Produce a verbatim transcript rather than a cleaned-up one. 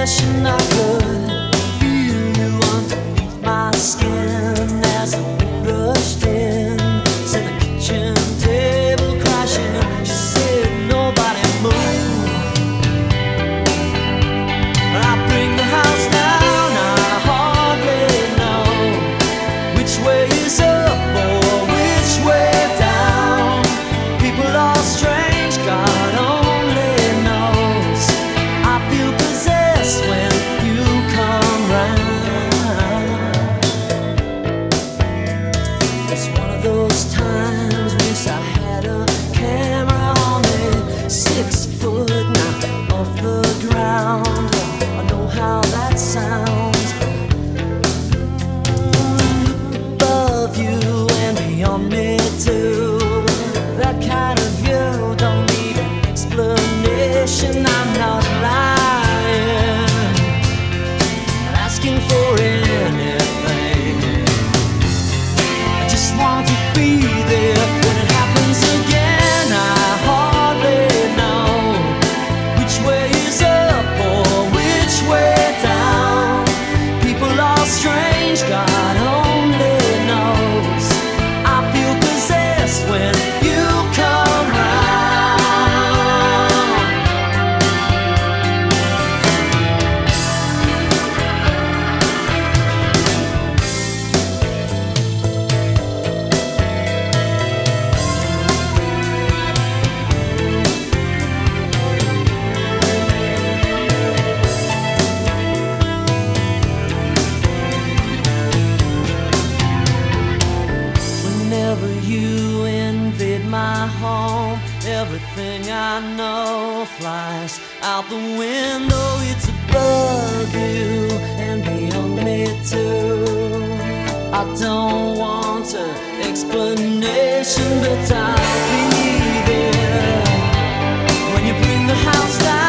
wishing I could feel you underneath my skin as the wind rushed in. Sent the kitchen table crashing. She said, nobody move. I bring the house down. I hardly know which way is up or which way down. People are strange, God only knows. I feel possessed when you come round. It's one of those times, wish I had a camera on me. Six foot now off the ground. I know how that sounds, but above you and beyond me too. That kind of view don't need an explanation. I'm not lying, not asking for anything. I just want to be there when it happens again. I hardly know which way is up or which way down. People are strange, God only knows. I feel possessed when you come round. Whenever you invade my home, everything I know flies out the window. It's above you and beyond me too. I don't want an explanation, but I'll be there when you bring the house down.